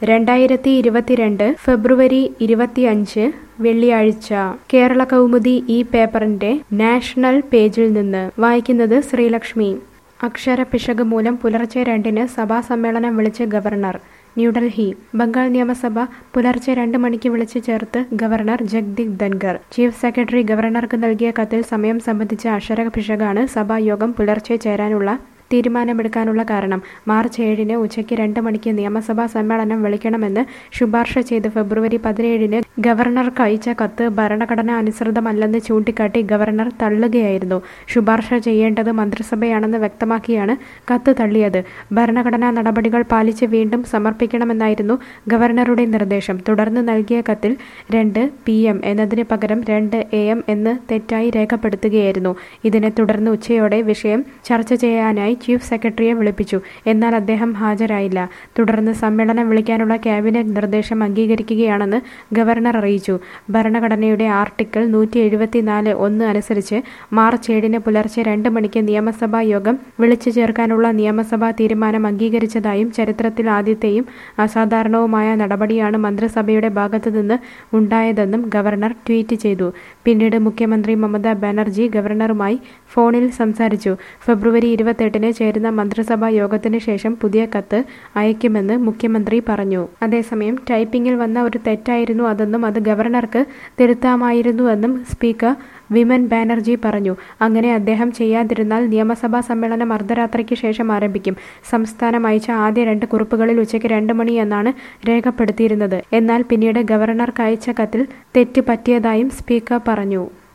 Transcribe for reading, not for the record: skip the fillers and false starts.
2022 ഫെബ്രുവരി 25 വെള്ളിയാഴ്ച കേരള കൗമുദി ഈ പേപ്പറിന്റെ നാഷണൽ പേജിൽ നിന്ന് വായിക്കുന്നത് ശ്രീലക്ഷ്മി. അക്ഷരപിശക് മൂലം പുലർച്ചെ 2-ന് സഭാ സമ്മേളനം വിളിച്ച് ഗവർണർ. ന്യൂഡൽഹി. ബംഗാൾ നിയമസഭ പുലർച്ചെ 2 മണിക്ക് വിളിച്ചു ചേർത്ത് governor Jagdeep Dhankhar. Chief secretary ഗവർണർക്ക് നൽകിയ കത്തിൽ സമയം സംബന്ധിച്ച അക്ഷരപിശകാണ് സഭായോഗം പുലർച്ചെ ചേരാനുള്ള തീരുമാനമെടുക്കാനുള്ള കാരണം. മാർച്ച് 7-ന് ഉച്ചയ്ക്ക് 2 മണിക്ക് നിയമസഭാ സമ്മേളനം വിളിക്കണമെന്ന് ശുപാർശ ചെയ്ത് ഫെബ്രുവരി 17-ന് ഗവർണർക്ക് അയച്ച കത്ത് ഭരണഘടനാ അനുസൃതമല്ലെന്ന് ചൂണ്ടിക്കാട്ടി ഗവർണർ തള്ളുകയായിരുന്നു. ശുപാർശ ചെയ്യേണ്ടത് മന്ത്രിസഭയാണെന്ന് വ്യക്തമാക്കിയാണ് കത്ത് തള്ളിയത്. ഭരണഘടനാ നടപടികൾ പാലിച്ച് വീണ്ടും സമർപ്പിക്കണമെന്നായിരുന്നു ഗവർണറുടെ നിർദ്ദേശം. തുടർന്ന് നൽകിയ കത്തിൽ 2 PM എന്നതിന് പകരം 2 AM എന്ന് തെറ്റായി രേഖപ്പെടുത്തുകയായിരുന്നു. ഇതിനെ തുടർന്ന് ഉച്ചയോടെ വിഷയം ചർച്ച ചെയ്യാനായി ചീഫ് സെക്രട്ടറിയെ വിളിപ്പിച്ചു. എന്നാൽ അദ്ദേഹം ഹാജരായില്ല. തുടർന്ന് സമ്മേളനം വിളിക്കാനുള്ള ക്യാബിനറ്റ് നിർദ്ദേശം അംഗീകരിക്കുകയാണെന്ന് ഗവർണർ അറിയിച്ചു. ഭരണഘടനയുടെ ആർട്ടിക്കിൾ 174(1) അനുസരിച്ച് മാർച്ച് 7-ന് പുലർച്ചെ 2 മണിക്ക് നിയമസഭാ യോഗം വിളിച്ചു ചേർക്കാനുള്ള നിയമസഭാ തീരുമാനം അംഗീകരിച്ചതായും ചരിത്രത്തിൽ ആദ്യത്തെയും അസാധാരണവുമായ നടപടിയാണ് മന്ത്രിസഭയുടെ ഭാഗത്തുനിന്ന് ഉണ്ടായതെന്നും ഗവർണർ ട്വീറ്റ് ചെയ്തു. പിന്നീട് മുഖ്യമന്ത്രി മമതാ ബാനർജി ഗവർണറുമായി ഫോണിൽ സംസാരിച്ചു. ഫെബ്രുവരി 28-ന് ചേരുന്ന മന്ത്രിസഭാ യോഗത്തിന് ശേഷം പുതിയ കത്ത് അയക്കുമെന്ന് മുഖ്യമന്ത്രി പറഞ്ഞു. അതേസമയം ടൈപ്പിംഗിൽ വന്ന ഒരു തെറ്റായിരുന്നു അതെന്നും അത് ഗവർണർക്ക് തിരുത്താമായിരുന്നുവെന്നും സ്പീക്കർ വിമൻ ബാനർജി പറഞ്ഞു. അങ്ങനെ അദ്ദേഹം ചെയ്യാതിരുന്നാൽ നിയമസഭാ സമ്മേളനം അർദ്ധരാത്രിക്ക് ശേഷം ആരംഭിക്കും. സംസ്ഥാനം അയച്ച ആദ്യ 2 കുറിപ്പുകളിൽ ഉച്ചയ്ക്ക് 2 മണി എന്നാണ് രേഖപ്പെടുത്തിയിരുന്നത്. എന്നാൽ പിന്നീട് ഗവർണർക്ക് അയച്ച കത്തിൽ തെറ്റ് പറ്റിയതായും സ്പീക്കർ പറഞ്ഞു.